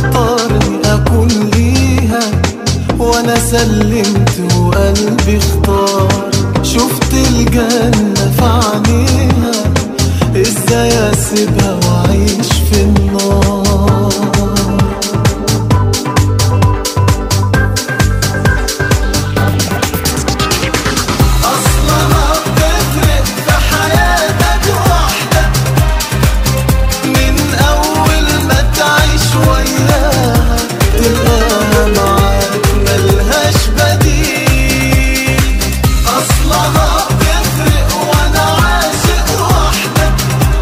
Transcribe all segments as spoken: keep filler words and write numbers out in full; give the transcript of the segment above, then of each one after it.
تختارني أكون ليها، وأنا سلمت وقلبي اختار. شفت الجنة في عينيها، ازاي اسيبها واعيش في النار؟ اصلها بتفرق في حياتك وحدك، من اول ما تعيش وياها تلقاها معاك ملهاش بديل. اصلها بتفرق وانا عاشق وحدك،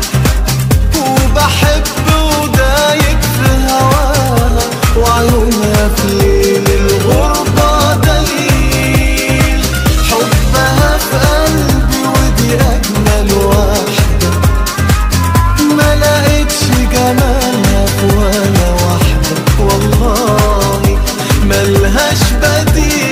وبحب ودايق في هواها، وعيونها في ليل الغربة دليل. حبها في قلبي ودي أجمل واحدة، ما لقيتش جمالها في ولا واحدة، والله ملهاش بديل.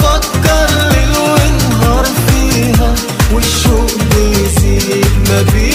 والشوق بيزيد ما بي